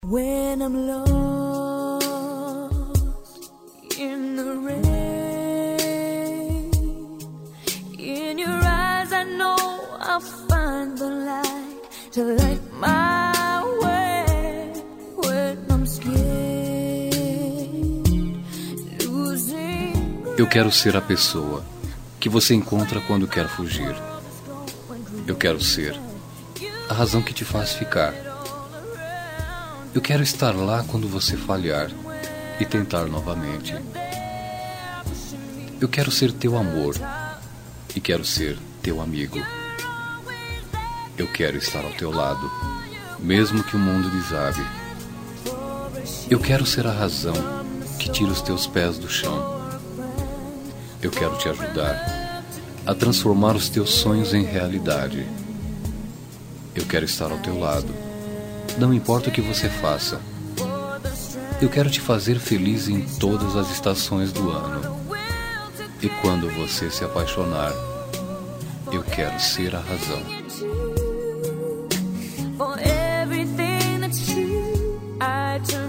When I'm lost in the rain, in your eyes I know I'll find the light to light my way. When I'm scared, losing. Eu quero ser a pessoa que você encontra quando quer fugir. Eu quero ser a razão que te faz ficar. Eu quero estar lá quando você falhar e tentar novamente. Eu quero ser teu amor e quero ser teu amigo. Eu quero estar ao teu lado, mesmo que o mundo desabe. Eu quero ser a razão que tira os teus pés do chão. Eu quero te ajudar a transformar os teus sonhos em realidade. Eu quero estar ao teu lado, não importa o que você faça. Eu quero te fazer feliz em todas as estações do ano. E quando você se apaixonar, eu quero ser a razão. For everything that's true, I turn